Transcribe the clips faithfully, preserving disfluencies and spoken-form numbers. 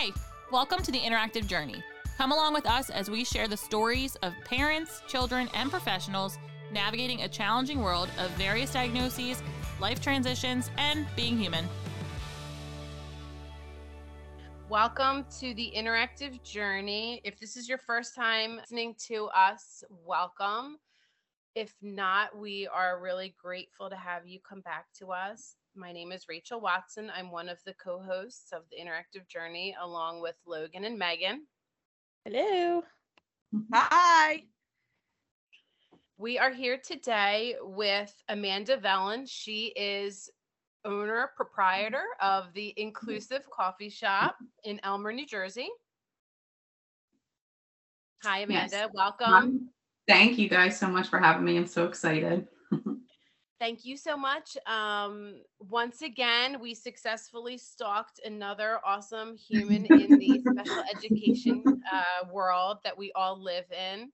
Hi, welcome to the Interactive Journey. Come along with us as we share the stories of parents, children, and professionals navigating a challenging world of various diagnoses, life transitions, and being human. Welcome to the Interactive Journey. If this is your first time listening to us, welcome. If not, we are really grateful to have you come back to us. My name is Rachel Watson. I'm one of the co-hosts of the Interactive Journey, along with Logan and Megan. Hello. Hi. We are here today with Amanda Vellon. She is owner, proprietor of the Inclusive Coffee Shop in Elmer, New Jersey. Hi, Amanda. Yes. Welcome. Um, thank you guys so much for having me. I'm so excited. Thank you so much. Um, once again, we successfully stalked another awesome human in the special education uh, world that we all live in.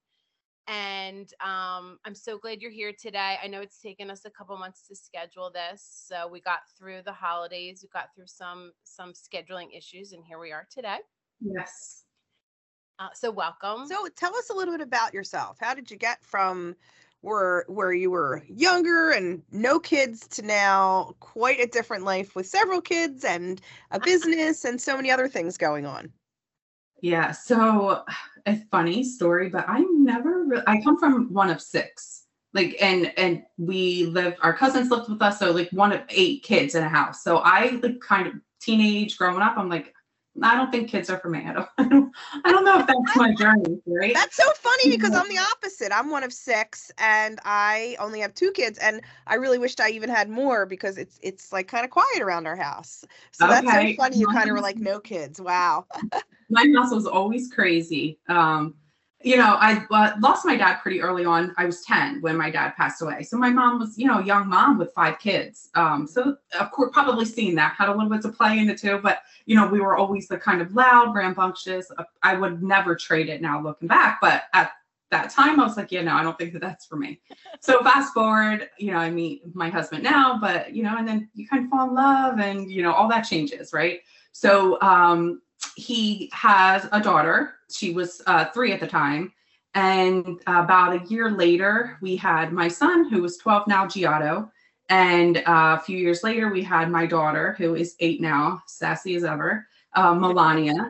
And um, I'm so glad you're here today. I know it's taken us a couple months to schedule this. So we got through the holidays, we got through some some scheduling issues, and here we are today. Yes. Uh, so welcome. So tell us a little bit about yourself. How did you get from where where you were younger and no kids to now quite a different life with several kids and a business and so many other things going on? Yeah. So a funny story, but I never really, I come from one of six, like, and, and we live, our cousins lived with us. So like one of eight kids in a house. So I like kind of teenage growing up, I'm like, I don't think kids are for me. I don't, I don't, I don't know if that's my journey, right? That's so funny because I'm the opposite. I'm one of six and I only have two kids, and I really wished I even had more because it's it's like kind of quiet around our house. So that's Okay. so funny. You kind of were like, no kids. Wow. My house was always crazy. Um, you know, I uh, lost my dad pretty early on. I was ten when my dad passed away. So my mom was, you know, a young mom with five kids. Um, so of course, probably seeing that had a little bit to play into too, but you know, we were always the kind of loud, rambunctious. I would never trade it now looking back, but at that time I was like, yeah, no, I don't think that that's for me. So fast forward, you know, I meet my husband now, but you know, and then you kind of fall in love and, you know, all that changes, right? So, um, he has a daughter. She was uh, three at the time. And about a year later, we had my son, who was twelve now, Giotto. And uh, a few years later, we had my daughter, who is eight now, sassy as ever, uh, Melania.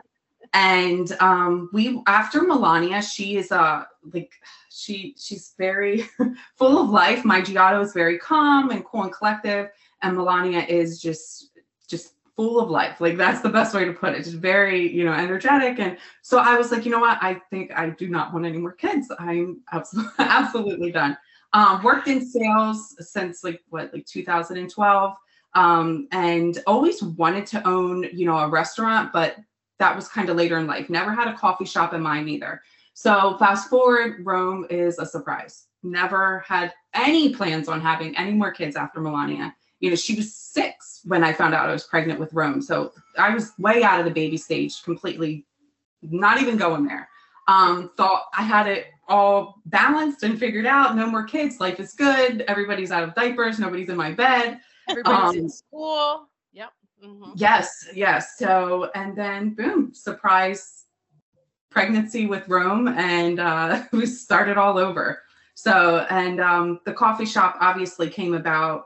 And um, we, after Melania, she is uh, like, she she's very full of life. My Giotto is very calm and cool and collective. And Melania is just, just full of life. Like that's the best way to put it. Just very, you know, energetic. And so I was like, you know what? I think I do not want any more kids. I'm absolutely, absolutely done. Um, worked in sales since like what, like two thousand twelve. Um, and always wanted to own, you know, a restaurant, but that was kind of later in life. Never had a coffee shop in mind either. So fast forward, Rome is a surprise. Never had any plans on having any more kids after Melania. You know, she was six when I found out I was pregnant with Rome. So I was way out of the baby stage, completely not even going there. Um, thought I had it all balanced and figured out. No more kids. Life is good. Everybody's out of diapers. Nobody's in my bed. Everybody's um, in school. Yep. Mm-hmm. Yes. Yes. So, and then boom, surprise pregnancy with Rome, and uh, we started all over. So, and um, the coffee shop obviously came about.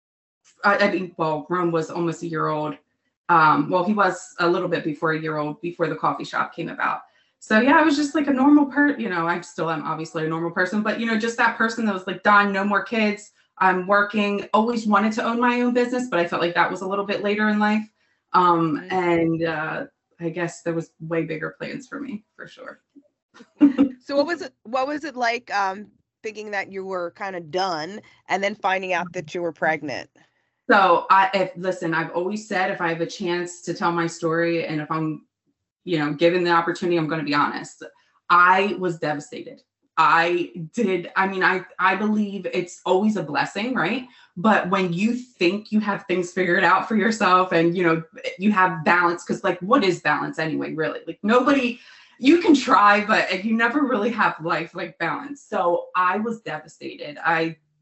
I mean, well, Rome was almost a year old. Um, well, he was a little bit before a year old before the coffee shop came about. So yeah, I was just like a normal person, you know, I still am obviously a normal person, but you know, just that person that was like, done, no more kids. I'm working, always wanted to own my own business, but I felt like that was a little bit later in life. Um, mm-hmm. And uh, I guess there was way bigger plans for me, for sure. So what was it, what was it like um, thinking that you were kind of done and then finding out that you were pregnant? So I, if, listen, I've always said, if I have a chance to tell my story and if I'm, you know, given the opportunity, I'm going to be honest. I was devastated. I did. I mean, I, I believe it's always a blessing, right? But when you think you have things figured out for yourself and, you know, you have balance, because like, what is balance anyway, really? Like nobody, you can try, but you never really have life like balance. So I was devastated. I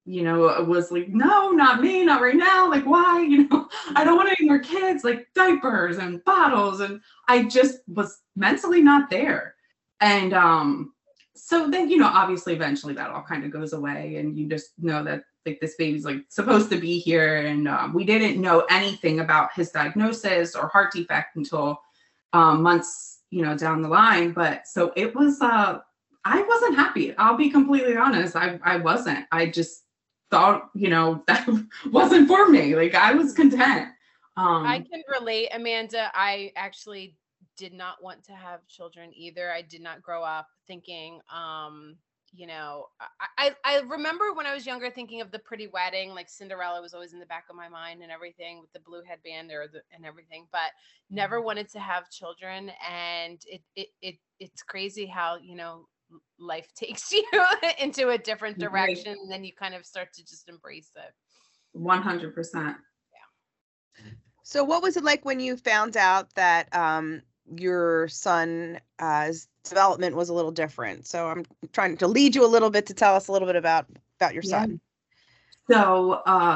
you know, was like, no, not me, not right now. Like, why? You know, I don't want any more kids, like diapers and bottles. And I just was mentally not there. And um, so then, you know, obviously eventually that all kind of goes away. And you just know that like this baby's like supposed to be here. And um, we didn't know anything about his diagnosis or heart defect until um, months, you know, down the line. But so it was, uh, I wasn't happy. I'll be completely honest. I, I wasn't. I just thought, you know, that wasn't for me. Like I was content. Um, I can relate, Amanda. I actually did not want to have children either. I did not grow up thinking, um, you know, I, I, I remember when I was younger thinking of the Pretty Wedding, like Cinderella was always in the back of my mind and everything with the blue headband or the, and everything, but never wanted to have children. And it, it, it, it's crazy how, you know, life takes you into a different direction, right. And then you kind of start to just embrace it. one hundred percent. Yeah. So what was it like when you found out that um, your son's uh, development was a little different? So I'm trying to lead you a little bit to tell us a little bit about, about your yeah. son. So uh,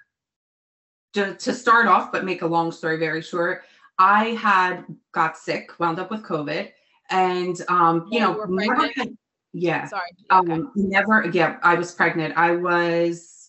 to, to start off, but make a long story very short, I had got sick, wound up with COVID. And, um, you yeah, know, you never had, yeah, sorry. Okay. Um, never, yeah, I was pregnant. I was,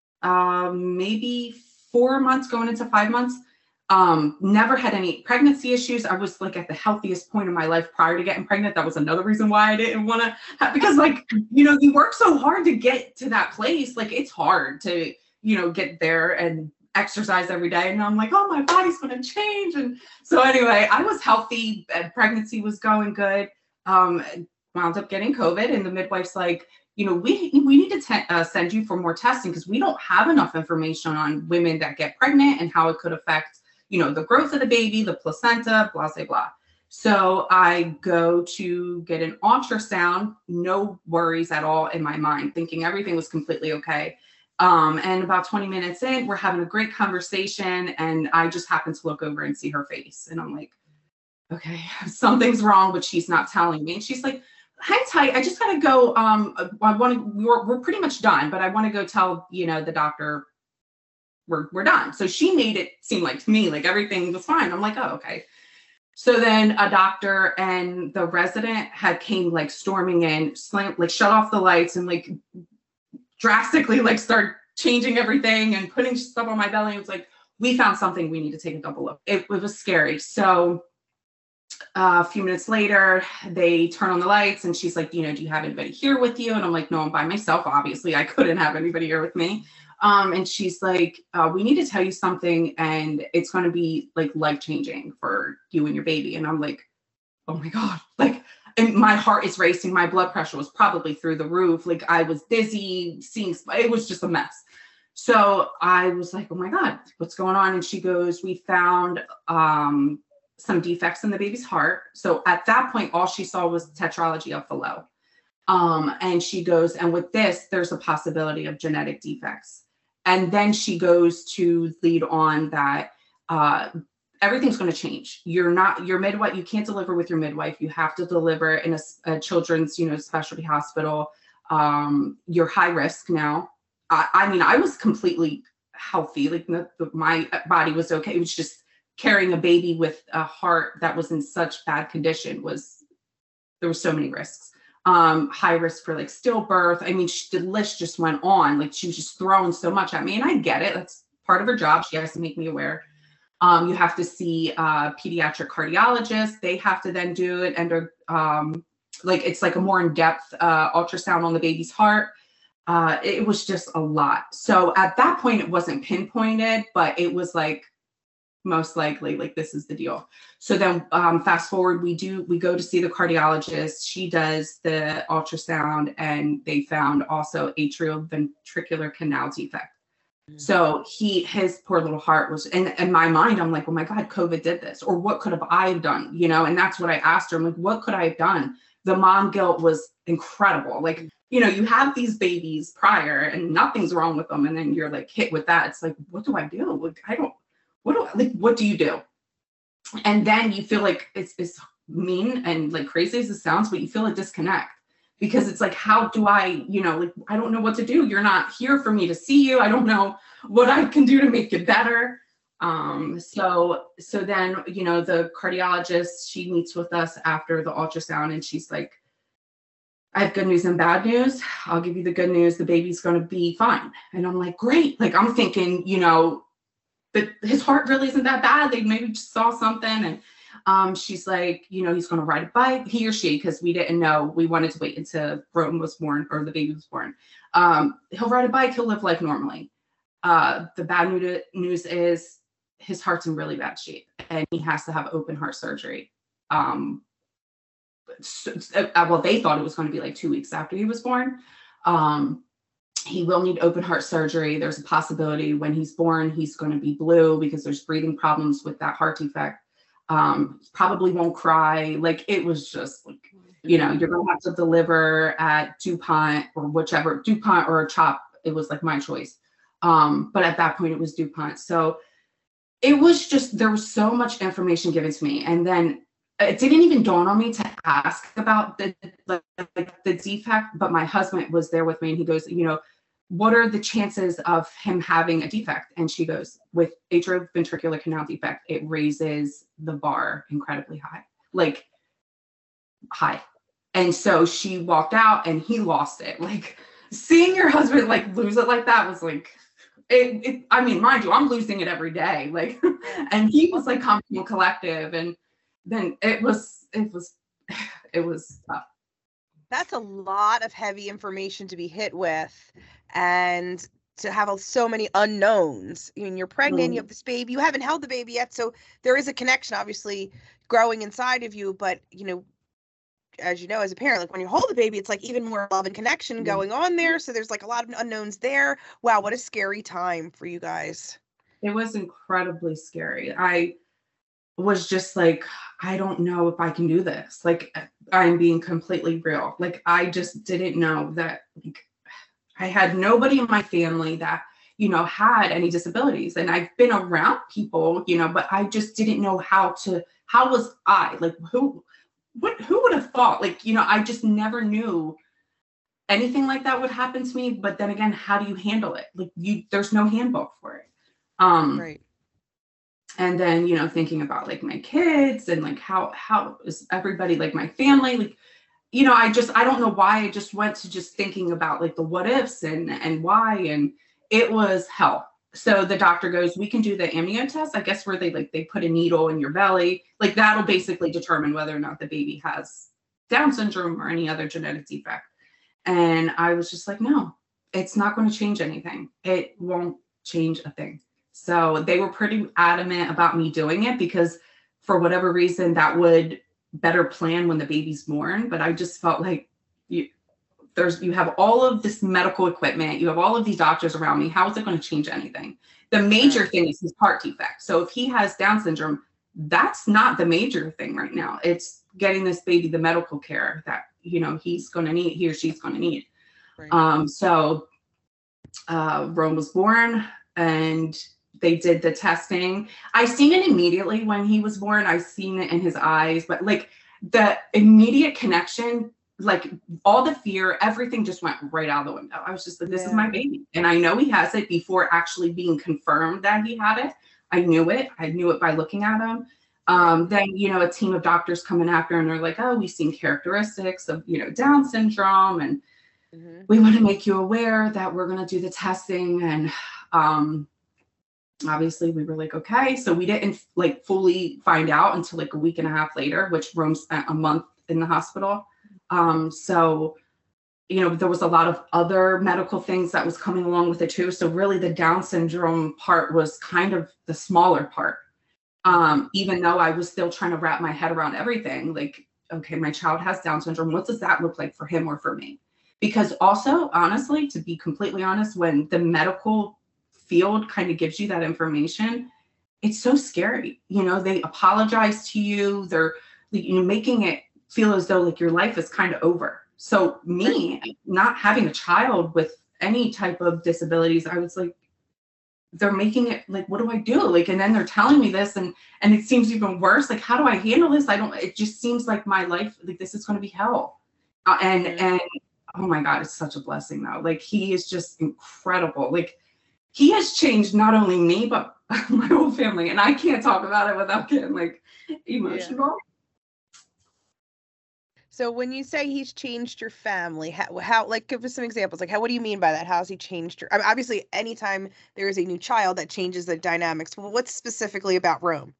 um, maybe four months going into five months. Um, never had any pregnancy issues. I was like at the healthiest point in my life prior to getting pregnant. That was another reason why I didn't want to have, because like, you know, you work so hard to get to that place. Like it's hard to, you know, get there and exercise every day. And I'm like, oh, my body's going to change. And so anyway, I was healthy. Pregnancy was going good. Um, wound up getting COVID, and the midwife's like, you know, we, we need to te- uh, send you for more testing because we don't have enough information on women that get pregnant and how it could affect, you know, the growth of the baby, the placenta, blah, blah, blah. So I go to get an ultrasound, no worries at all in my mind, thinking everything was completely okay. Um, and about twenty minutes in, we're having a great conversation, and I just happen to look over and see her face. And I'm like, okay, something's wrong, but she's not telling me. And she's like, hang tight. I just got to go. Um, I want to, we're, we're pretty much done, but I want to go tell, you know, the doctor we're, we're done. So she made it seem like to me, like everything was fine. I'm like, oh, okay. So then a doctor and the resident had came like storming in, slam, like shut off the lights and like drastically like start changing everything and putting stuff on my belly. It was like, we found something, we need to take a double look. It, it was scary. So uh, a few minutes later, they turn on the lights and she's like, you know, do you have anybody here with you? And I'm like, no, I'm by myself. Obviously, I couldn't have anybody here with me. Um, and she's like, uh, we need to tell you something, and it's going to be like life-changing for you and your baby. And I'm like, oh my God, like, and my heart is racing. My blood pressure was probably through the roof. Like I was dizzy, seeing, it was just a mess. So I was like, oh my God, what's going on? And she goes, we found um, some defects in the baby's heart. So at that point, all she saw was tetralogy of Fallot. Um, and she goes, and with this, there's a possibility of genetic defects. And then she goes to lead on that uh, everything's going to change. You're not, your midwife, you can't deliver with your midwife. You have to deliver in a, a children's, you know, specialty hospital. Um, you're high risk now. I, I mean, I was completely healthy. Like the, the, my body was okay. It was just carrying a baby with a heart that was in such bad condition was, there were so many risks. Um, high risk for like stillbirth. I mean, she, the list just went on. Like she was just throwing so much at me, and I get it. That's part of her job. She has to make me aware. Um, you have to see a pediatric cardiologist. They have to then do it and um, like it's like a more in-depth uh, ultrasound on the baby's heart. Uh, it was just a lot. So at that point, it wasn't pinpointed, but it was like most likely like this is the deal. So then um, fast forward, we do we go to see the cardiologist. She does the ultrasound, and they found also atrioventricular canal defect. So he, his poor little heart was, and in my mind, I'm like, oh my God, COVID did this, or what could have I done? You know, and that's what I asked her. I'm like, what could I have done? The mom guilt was incredible. Like, you know, you have these babies prior and nothing's wrong with them. And then you're like hit with that. It's like, what do I do? Like, I don't, what do I, like, what do you do? And then you feel like it's, it's mean and like crazy as it sounds, but you feel a disconnect because it's like, how do I, you know, like, I don't know what to do. You're not here for me to see you. I don't know what I can do to make it better. Um, so, so then, you know, the cardiologist, she meets with us after the ultrasound and she's like, I have good news and bad news. I'll give you the good news. The baby's going to be fine. And I'm like, great. Like, I'm thinking, you know, but his heart really isn't that bad. They maybe just saw something. And um, she's like, you know, he's going to ride a bike, he or she, because we didn't know. We wanted to wait until Rome was born or the baby was born. Um, he'll ride a bike. He'll live life normally. Uh, the bad news is his heart's in really bad shape and he has to have open heart surgery. Um, so, uh, well, they thought it was going to be like two weeks after he was born. Um, he will need open heart surgery. There's a possibility when he's born, he's going to be blue because there's breathing problems with that heart defect. Um, probably won't cry. Like, it was just like, you know, you're going to have to deliver at DuPont or whichever, DuPont or CHOP. It was like my choice. Um, but at that point it was DuPont. So it was just, there was so much information given to me. And then it didn't even dawn on me to ask about the, the, the defect, but my husband was there with me and he goes, you know, what are the chances of him having a defect? And she goes, with atrioventricular canal defect, it raises the bar incredibly high, like high. And so she walked out and he lost it. Like, seeing your husband like lose it like that was like, it, it I mean, mind you, I'm losing it every day. Like, and he was like calm and collective. And then it was, it was, it was tough. That's a lot of heavy information to be hit with, and to have so many unknowns. I mean, you're pregnant, mm. you have this baby, you haven't held the baby yet, so there is a connection obviously growing inside of you, but you know, as you know, as a parent, like when you hold the baby, it's like even more love and connection mm. going on there. So there's like a lot of unknowns there. Wow, what a scary time for you guys. It was incredibly scary. I was just like, I don't know if I can do this. Like, I'm being completely real. Like, I just didn't know that, like, I had nobody in my family that, you know, had any disabilities. And I've been around people, you know, but I just didn't know how to, how was I, like, who, what, who would have thought, like, you know, I just never knew anything like that would happen to me. But then again, how do you handle it? Like, you, there's no handbook for it. Um, right. And then, you know, thinking about like my kids and like, how, how is everybody, like my family, like, you know, I just, I don't know why I just went to just thinking about like the what ifs and, and why, and it was hell. So the doctor goes, we can do the amnio test, I guess, where they like, they put a needle in your belly, like that'll basically determine whether or not the baby has Down syndrome or any other genetic defect. And I was just like, no, it's not going to change anything. It won't change a thing. So they were pretty adamant about me doing it because for whatever reason that would better plan when the baby's born. But I just felt like you, there's, you have all of this medical equipment, you have all of these doctors around me. How is it going to change anything? The major thing is his heart defect. So if he has Down syndrome, that's not the major thing right now. It's getting this baby the medical care that, you know, he's going to need, he or she's going to need. Right. Um, so uh, Rome was born and they did the testing. I seen it immediately when he was born. I seen it in his eyes, but like the immediate connection, like all the fear, everything just went right out of the window. I was just like, this yeah. is my baby. And I know he has it before actually being confirmed that he had it. I knew it. I knew it by looking at him. Um, then, you know, a team of doctors coming after and they're like, oh, we've seen characteristics of, you know, Down syndrome. And mm-hmm. we want to make you aware that we're going to do the testing. And, um, obviously we were like, okay. So we didn't like fully find out until like a week and a half later, which Rome spent a month in the hospital. Um, so, you know, there was a lot of other medical things that was coming along with it too. So really the Down syndrome part was kind of the smaller part. Um, even though I was still trying to wrap my head around everything, like, okay, my child has Down syndrome. What does that look like for him or for me? Because also, honestly, to be completely honest, when the medical field kind of gives you that information, it's so scary. You know, they apologize to you. They're, you know, making it feel as though like your life is kind of over. So me not having a child with any type of disabilities, I was like, they're making it like, what do I do? Like, and then they're telling me this and, and it seems even worse. Like, how do I handle this? I don't, it just seems like my life, like this is going to be hell. Uh, and Mhm. and oh my God, it's such a blessing though. Like he is just incredible. Like he has changed not only me, but my whole family. And I can't talk about it without getting like emotional. So when you say he's changed your family, how, how like give us some examples. Like how, what do you mean by that? How's he changed your, I mean, obviously anytime there is a new child that changes the dynamics, but what's specifically about Rome?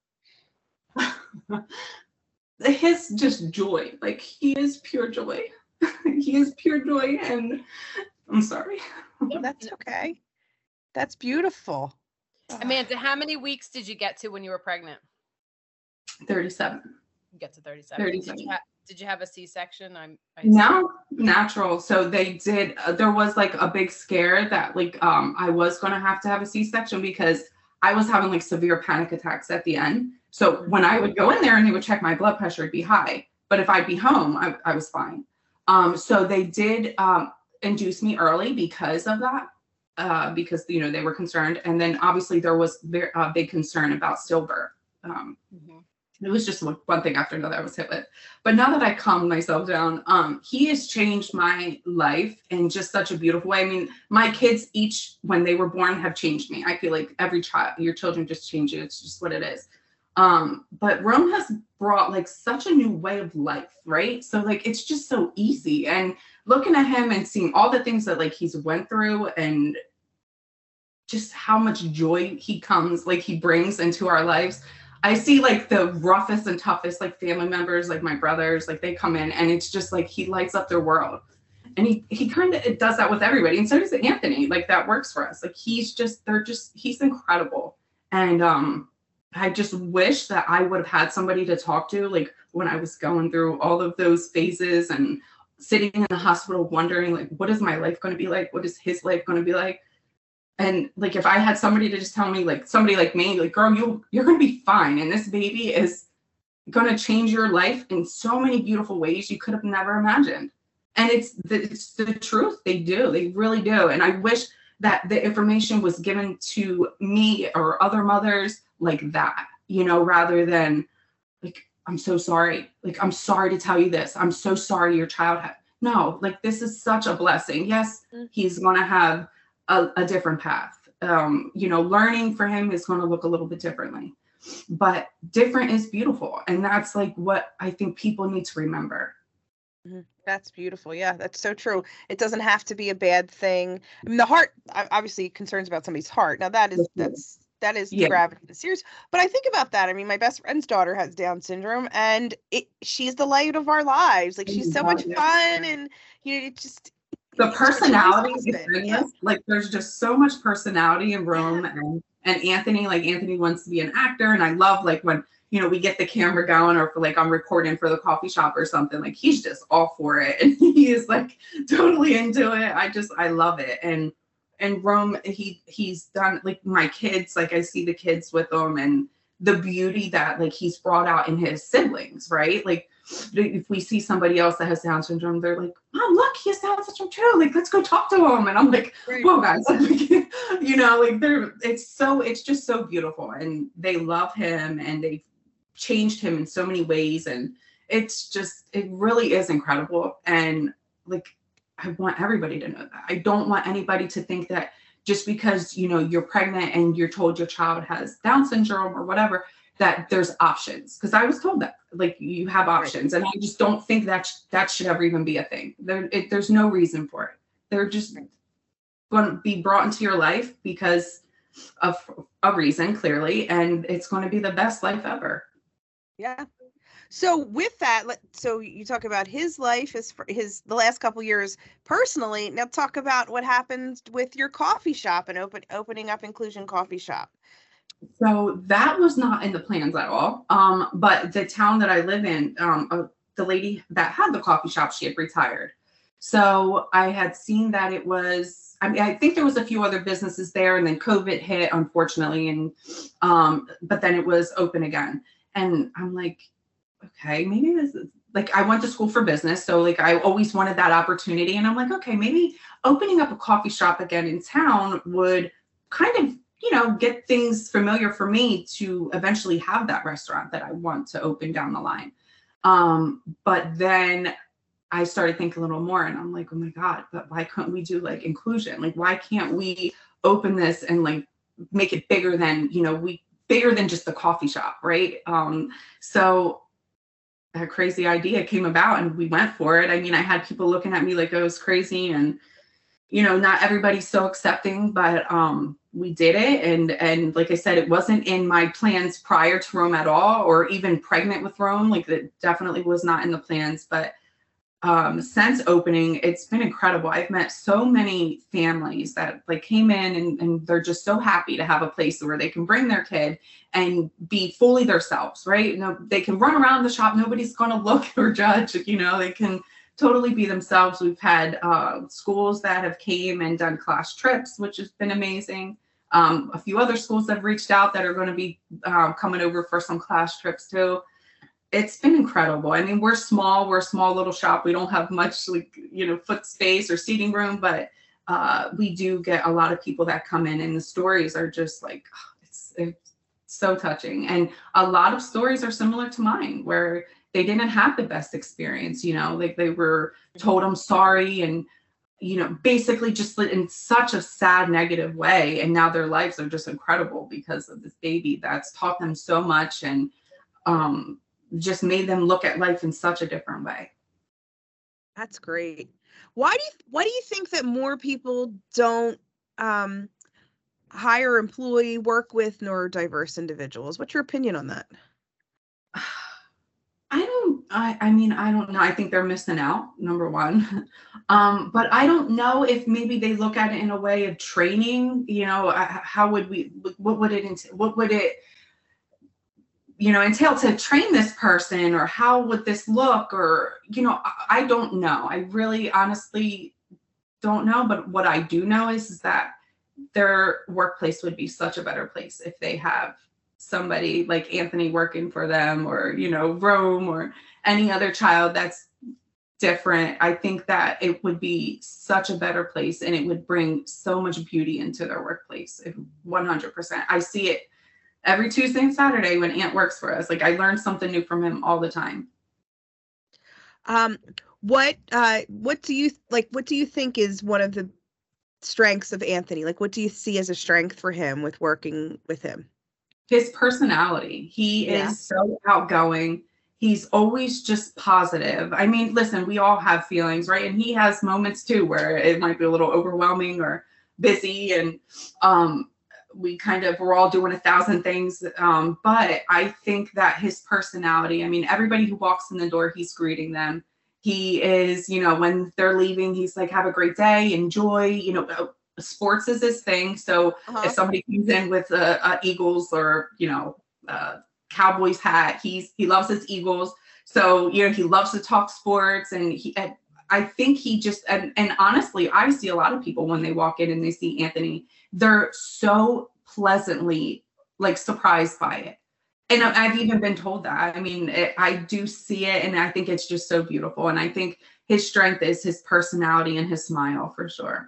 His just joy. Like he is pure joy. He is pure joy. And I'm sorry. That's okay. That's beautiful. Amanda, how many weeks did you get to when you were pregnant? thirty-seven. You get to thirty-seven. thirty-seven. Did you, ha- did you have a C-section? I'm I No, natural. So they did, uh, there was like a big scare that like um I was going to have to have a C-section because I was having like severe panic attacks at the end. So when I would go in there and they would check my blood pressure, it'd be high. But if I'd be home, I, I was fine. Um, so they did um, induce me early because of that, uh, because, you know, they were concerned. And then obviously there was a very, uh, big concern about stillbirth. Um, mm-hmm. It was just one thing after another I was hit with. But now that I calmed myself down, um, he has changed my life in just such a beautiful way. I mean, my kids each, when they were born, have changed me. I feel like every child, your children just change you. It's just what it is. Um, but Rome has brought like such a new way of life, right? So like, it's just so easy. And looking at him and seeing all the things that like he's went through and just how much joy he comes, like he brings into our lives. I see like the roughest and toughest like family members, like my brothers, like they come in and it's just like he lights up their world. And he he kind of does that with everybody. And so does Anthony. Like that works for us. Like he's just, they're just, he's incredible. And um, I just wish that I would have had somebody to talk to, like when I was going through all of those phases and sitting in the hospital wondering, like, what is my life going to be like? What is his life going to be like? And like, if I had somebody to just tell me, like somebody like me, like, girl, you, you're going to be fine. And this baby is going to change your life in so many beautiful ways you could have never imagined. And it's the, it's the truth. They do. They really do. And I wish that the information was given to me or other mothers like that, you know, rather than like, I'm so sorry. Like, I'm sorry to tell you this. I'm so sorry your child had. No, like, this is such a blessing. Yes, he's going to have a, a different path. Um, you know, learning for him is going to look a little bit differently, but different is beautiful. And that's like what I think people need to remember. Mm-hmm. That's beautiful. Yeah, that's so true. It doesn't have to be a bad thing. I mean, the heart, obviously concerns about somebody's heart. Now that is, that's, that is the Yeah. gravity of the series. But I think about that. I mean, my best friend's daughter has Down syndrome and it, she's the light of our lives. Like she's so much fun and, you know, it just. The personality, yeah. like there's just so much personality in Rome and, and Anthony, like Anthony wants to be an actor. And I love like when, you know, we get the camera going or for like I'm recording for the coffee shop or something, like he's just all for it. And he is like totally into it. I just, I love it. And, and Rome, he, he's done like my kids, like I see the kids with him and the beauty that like he's brought out in his siblings, right? Like if we see somebody else that has Down syndrome, they're like, oh, look, he has Down syndrome too. Like, let's go talk to him. And I'm like, whoa, guys, you know, like they're, it's so, it's just so beautiful. And they love him and they've changed him in so many ways. And it's just, it really is incredible. And like, I want everybody to know that. I don't want anybody to think that just because, you know, you're pregnant and you're told your child has Down syndrome or whatever, that there's options. Because I was told that, like, you have options. And I just don't think that sh- that should ever even be a thing. There, it, there's no reason for it. They're just going to be brought into your life because of a reason, clearly. And it's going to be the best life ever. Yeah. So with that, let, so you talk about his life, his, his the last couple years personally. Now talk about what happened with your coffee shop and open opening up Inclusion Coffee Shop. So that was not in the plans at all. Um, but the town that I live in, um, uh, the lady that had the coffee shop, she had retired. So I had seen that it was, I mean, I think there was a few other businesses there and then COVID hit, unfortunately. And, um, but then it was open again. And I'm like, okay, maybe this is like, I went to school for business. So like, I always wanted that opportunity. And I'm like, okay, maybe opening up a coffee shop again in town would kind of, you know, get things familiar for me to eventually have that restaurant that I want to open down the line. Um, but then I started thinking a little more, and I'm like, oh my God, but why couldn't we do like inclusion? Like, why can't we open this and like make it bigger than, you know, we bigger than just the coffee shop, right? Um, so a crazy idea came about and we went for it. I mean, I had people looking at me like I was crazy, and you know, not everybody's so accepting, but um, we did it. And and like I said, it wasn't in my plans prior to Rome at all, or even pregnant with Rome. Like, it definitely was not in the plans. But um, since opening, it's been incredible. I've met so many families that like came in and, and they're just so happy to have a place where they can bring their kid and be fully themselves, right? You know, they can run around the shop. Nobody's going to look or judge, you know, they can totally be themselves. We've had uh, schools that have came and done class trips, which has been amazing. Um, a few other schools that have reached out that are going to be uh, coming over for some class trips too. It's been incredible. I mean, we're small, we're a small little shop. We don't have much like, you know, foot space or seating room, but uh, we do get a lot of people that come in, and the stories are just like, it's, it's so touching. And a lot of stories are similar to mine, where they didn't have the best experience, you know, like they were told I'm sorry, and, you know, basically just in such a sad, negative way. And now their lives are just incredible because of this baby that's taught them so much, and um, just made them look at life in such a different way. That's great. Why do you, why do you think that more people don't um, hire, employ, work with neurodiverse individuals? What's your opinion on that? I don't, I, I mean, I don't know. I think they're missing out, number one. Um, but I don't know if maybe they look at it in a way of training, you know, how would we, what would it, what would it, you know, entail to train this person, or how would this look, or, you know, I, I don't know. I really honestly don't know. But what I do know is, is that their workplace would be such a better place if they have somebody like Anthony working for them, or, you know, Rome, or any other child that's different. I think that it would be such a better place, and it would bring so much beauty into their workplace. one hundred percent. I see it every Tuesday and Saturday when Ant works for us. Like, I learn something new from him all the time. Um, what, uh, what do you like, what do you think is one of the strengths of Anthony? Like, what do you see as a strength for him with working with him? His personality. He yeah. is so outgoing. He's always just positive. I mean, listen, we all have feelings, right? And he has moments too where it might be a little overwhelming or busy, and um, we kind of, we're all doing a thousand things. Um, but I think that his personality, I mean, everybody who walks in the door, he's greeting them. He is, you know, when they're leaving, he's like, have a great day, enjoy, you know, sports is his thing. So uh-huh. if somebody comes in with a, a Eagles or, you know, uh, Cowboys hat, he's, he loves his Eagles. So, you know, he loves to talk sports, and he, and I think he just, and, and honestly, I see a lot of people when they walk in and they see Anthony, they're so pleasantly like surprised by it. And I've even been told that. I mean, it, I do see it, and I think it's just so beautiful. And I think his strength is his personality and his smile, for sure.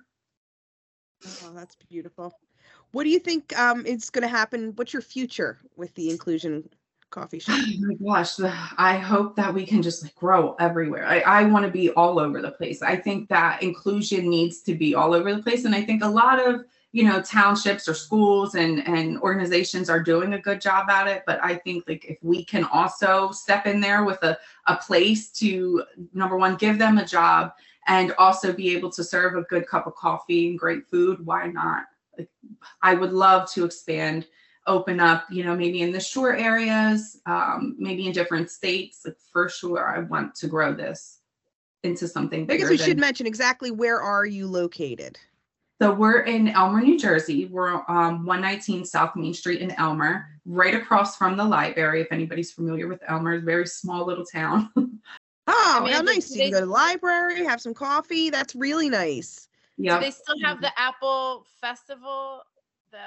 Oh, that's beautiful. What do you think um, is going to happen? What's your future with the Inclusion Coffee Shop? Oh my gosh, I hope that we can just like grow everywhere. I, I want to be all over the place. I think that inclusion needs to be all over the place. And I think a lot of, you know, townships or schools and, and organizations are doing a good job at it. But I think like if we can also step in there with a, a place to, number one, give them a job, and also be able to serve a good cup of coffee and great food, why not? Like, I would love to expand, open up, you know, maybe in the shore areas, um, maybe in different states. Like, for sure, I want to grow this into something bigger. I guess we than... should mention exactly where are you located? So we're in Elmer, New Jersey. We're um, one nineteen South Main Street in Elmer, right across from the library. If anybody's familiar with Elmer, it's a very small little town. Oh, I mean, how nice. You can go to the library, have some coffee. That's really nice. Yeah. Do they still have the Apple Festival? The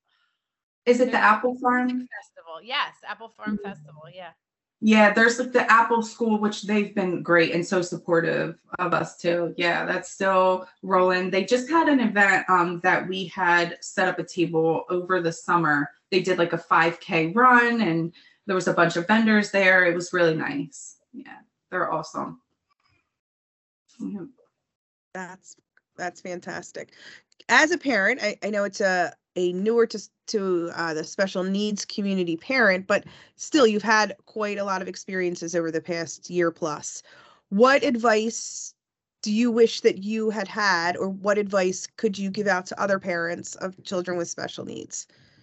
Is it the Apple Farm Festival? Yes, Apple Farm mm-hmm. Festival. Yeah. Yeah, there's like the Apple School, which they've been great and so supportive of us too. Yeah, that's still rolling. They just had an event um, that we had set up a table over the summer. They did like a five K run, and there was a bunch of vendors there. It was really nice. Yeah. They're awesome. Yeah. That's that's fantastic. As a parent, I, I know it's a, a newer to to uh, the special needs community parent, but still you've had quite a lot of experiences over the past year plus. What advice do you wish that you had had, or what advice could you give out to other parents of children with special needs?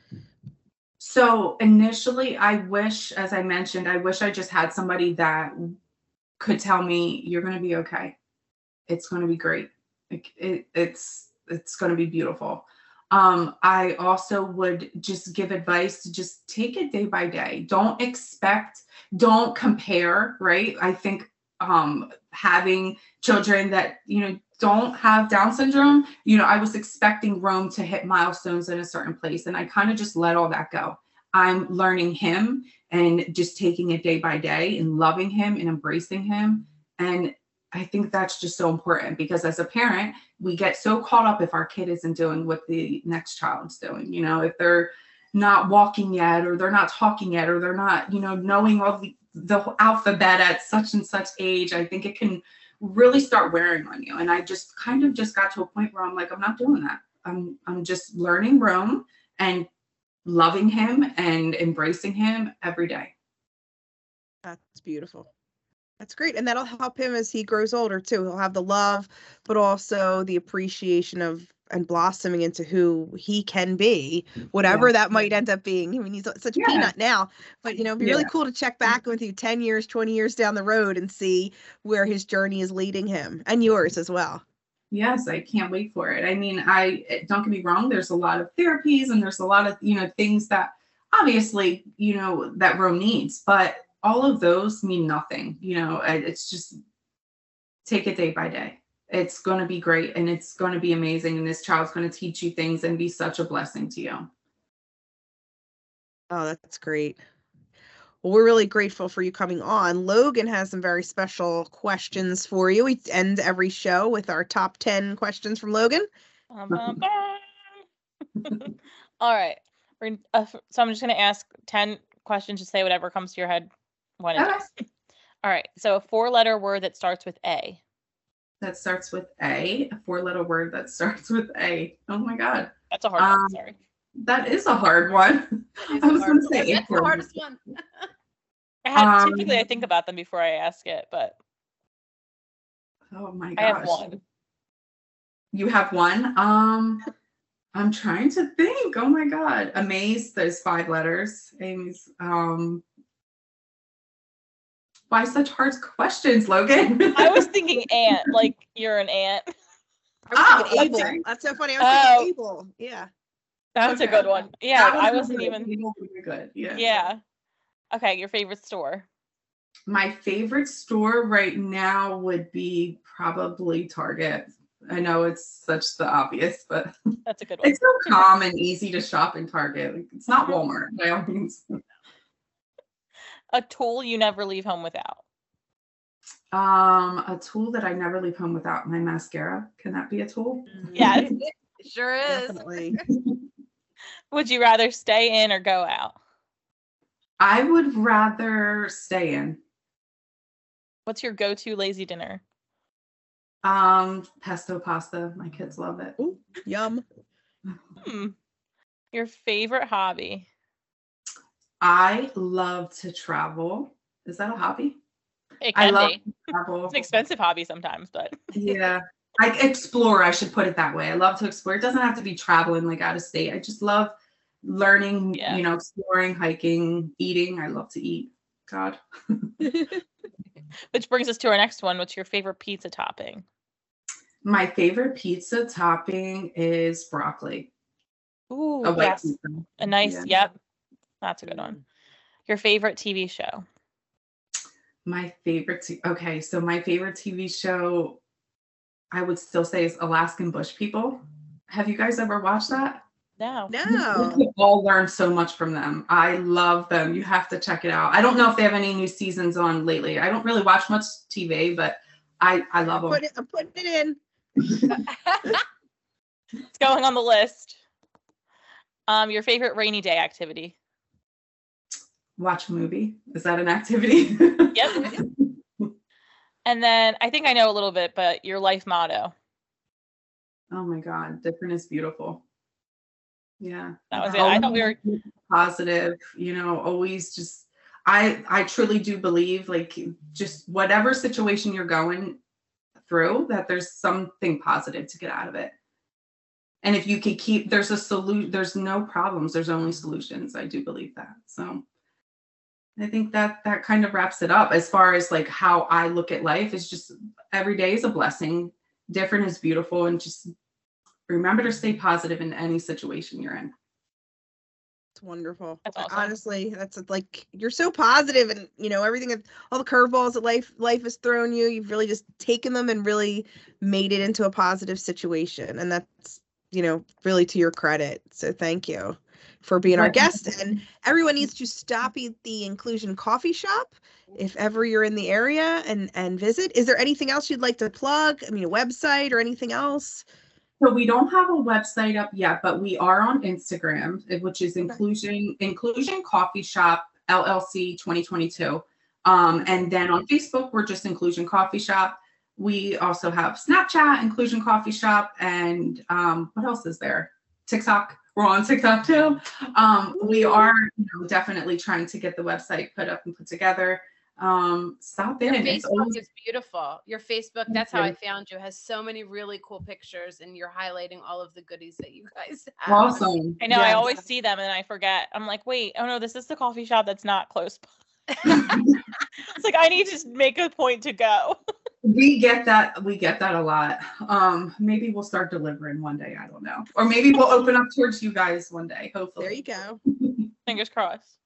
So initially, I wish, as I mentioned, I wish I just had somebody that could tell me, you're going to be okay. It's going to be great. Like it, it's, it's going to be beautiful. Um, I also would just give advice to just take it day by day. Don't expect, don't compare, right? I think um, having children that, you know, don't have Down syndrome, you know, I was expecting Rome to hit milestones in a certain place, and I kind of just let all that go. I'm learning him and just taking it day by day and loving him and embracing him. And I think that's just so important, because as a parent, we get so caught up if our kid isn't doing what the next child's doing. You know, if they're not walking yet, or they're not talking yet, or they're not, you know, knowing all the, the alphabet at such and such age, I think it can really start wearing on you. And I just kind of just got to a point where I'm like, I'm not doing that. I'm I'm just learning Rome and loving him and embracing him every day. That's beautiful. That's great. And that'll help him as he grows older too. He'll have the love, but also the appreciation of and blossoming into who he can be, whatever yeah. that might end up being. I mean, he's such a yeah. peanut now, but you know, it'd be yeah. really cool to check back with you ten years, twenty years down the road and see where his journey is leading him, and yours as well. Yes, I can't wait for it. I mean, I don't get me wrong, there's a lot of therapies and there's a lot of, you know, things that obviously, you know, that Rome needs, but all of those mean nothing. You know, it's just take it day by day. It's going to be great, and it's going to be amazing. And this child's going to teach you things and be such a blessing to you. Oh, that's great. Well, we're really grateful for you coming on. Logan has some very special questions for you. We end every show with our top ten questions from Logan. Um, um, All right. We're, uh, so I'm just going to ask ten questions. Just say whatever comes to your head when it is. All right. So a four-letter word that starts with A. That starts with A. A four-letter word that starts with A. Oh my God. That's a hard um, one. Sorry. That is a hard one. I was going to say That's the hardest one. I have, um, typically, I think about them before I ask it, but oh my gosh. I have one. You have one? Um, I'm trying to think. Oh my God. Amaze. There's five letters. Amy's. Um, why such hard questions, Logan? I was thinking ant, like you're an ant. I was thinking oh, Able. That's so funny. I was oh. thinking Able. Yeah. That's okay. a good one. Yeah, was I wasn't good. even. Good. Yeah. Yeah. Okay, your favorite store? My favorite store right now would be probably Target. I know it's such the obvious, but that's a good one. It's so calm and easy to shop in Target. Like, it's not Walmart by all means. A tool you never leave home without? Um, a tool that I never leave home without, my mascara. Can that be a tool? Yeah, it sure is. Definitely. Would you rather stay in or go out? I would rather stay in. What's your go-to lazy dinner? Um, pesto pasta. My kids love it. Ooh, yum. Hmm. Your favorite hobby? I love to travel. Is that a hobby? It can I love be. To travel. It's an expensive hobby sometimes, but yeah. I explore, I should put it that way. I love to explore. It doesn't have to be traveling like out of state. I just love learning, yeah. you know, exploring, hiking, eating. I love to eat. God. Which brings us to our next one. What's your favorite pizza topping? My favorite pizza topping is broccoli. Ooh, a white yes. pizza. A nice, yeah. yep. That's a good one. Your favorite T V show? My favorite, t- okay, so my favorite T V show, I would still say, is Alaskan Bush People. Have you guys ever watched that? No. No. We all learned so much from them. I love them. You have to check it out. I don't know if they have any new seasons on lately. I don't really watch much T V, but I, I love them. Put it, I'm putting it in. It's going on the list. Um, your favorite rainy day activity? Watch a movie. Is that an activity? Yep. And then I think I know a little bit, but your life motto. Oh my God, different is beautiful. Yeah. That was it. I thought we were positive, you know, always just, I, I truly do believe like just whatever situation you're going through, that there's something positive to get out of it. And if you can keep, there's a solution, there's no problems, there's only solutions. I do believe that. So I think that that kind of wraps it up as far as like how I look at life. Is just every day is a blessing. Different is beautiful. And just remember to stay positive in any situation you're in. It's wonderful. That's awesome. Honestly, that's like, you're so positive, and you know, everything, all the curveballs that life life has thrown you, you've really just taken them and really made it into a positive situation. And that's, you know, really to your credit. So thank you for being our guest. And everyone needs to stop at the Inclusion Coffee Shop if ever you're in the area and and visit. Is there anything else you'd like to plug? I mean, a website or anything else? So we don't have a website up yet, but we are on Instagram, which is Inclusion Inclusion Coffee Shop L L C twenty twenty-two. Um, and then on Facebook, we're just Inclusion Coffee Shop. We also have Snapchat, Inclusion Coffee Shop, and um, what else is there? TikTok. We're on TikTok too. Um, we are you know, definitely trying to get the website put up and put together. Um, stop in. Your Facebook always- is beautiful. Your Facebook, that's how I found you, has so many really cool pictures, and you're highlighting all of the goodies that you guys have. Awesome. I know. I Yes. always see them and I forget. I'm like, wait, oh no, this is the coffee shop that's not close by. It's like, I need to make a point to go. We get that. We get that a lot. Um, maybe we'll start delivering one day. I don't know. Or maybe we'll open up towards you guys one day. Hopefully. There you go. Fingers crossed.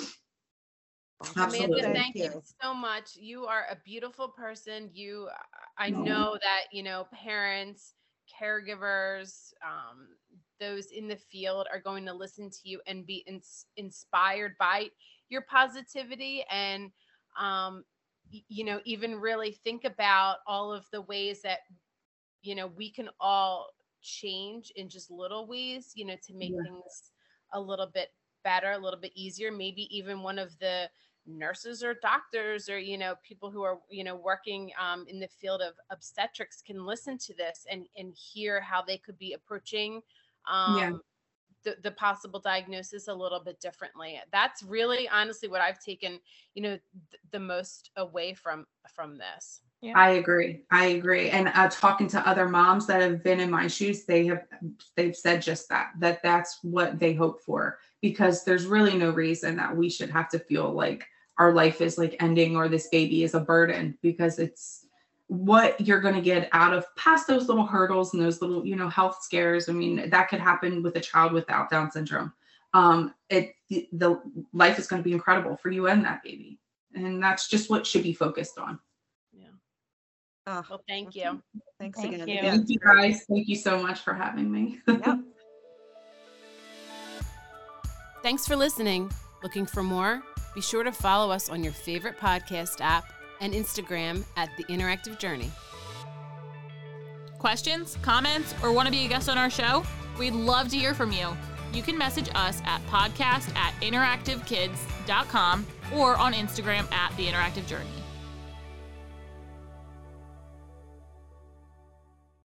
Absolutely. Amanda, Thank thank you you. so much. You are a beautiful person. You, I No. know that, you know, parents, caregivers, um, those in the field are going to listen to you and be ins- inspired by your positivity, and, um, y- you know, even really think about all of the ways that, you know, we can all change in just little ways, you know, to make Yeah. things a little bit better, a little bit easier. Maybe even one of the nurses or doctors, or, you know, people who are, you know, working um, in the field of obstetrics can listen to this and, and hear how they could be approaching um, Yeah. the, the possible diagnosis a little bit differently. That's really honestly what I've taken, you know, th- the most away from, from this. I agree. I agree. And uh, talking to other moms that have been in my shoes, they have, they've said just that, that that's what they hope for, because there's really no reason that we should have to feel like our life is like ending or this baby is a burden, because it's what you're going to get out of past those little hurdles and those little, you know, health scares. I mean, that could happen with a child without Down syndrome. Um, it, the, the life is going to be incredible for you and that baby. And that's just what should be focused on. Oh, Well, thank you. thanks Thank again. you. Yeah, Thank it's you great. guys. Thank you so much for having me. Yep. Thanks for listening. Looking for more? Be sure to follow us on your favorite podcast app and Instagram at The Interactive Journey. Questions, comments, or want to be a guest on our show? We'd love to hear from you. You can message us at podcast at interactive kids dot com or on Instagram at The Interactive Journey.